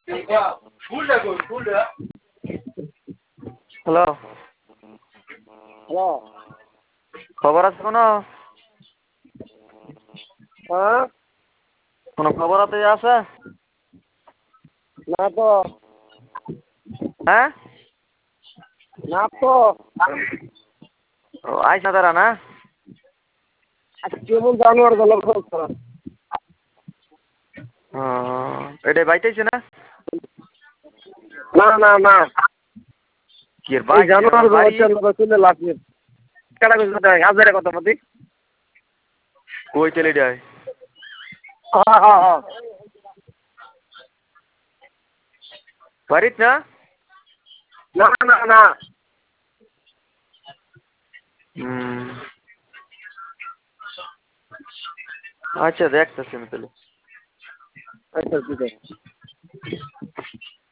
Hello, hello. খবর আছে কোনো? হ্যাঁ? কোনো খবর আছে? না তো। হ্যাঁ? না তো। ও আইসা তারা না? কেমন জানোয়ার গেল? ও এটা বাইতেছে না? না না না, কি এর এই বাইতেছে না জানোয়ার গুলো বাড়ি? শুনে লাভ নেই। কেডা কইছে হাজারে কথা মতি? কই চলে যায়? হ্যাঁ হ্যাঁ হ্যাঁ। বাড়িত না? না না না। হুম, আচ্ছা দেখতেছি আমি তাহলে। আচ্ছা ঠিক আছে।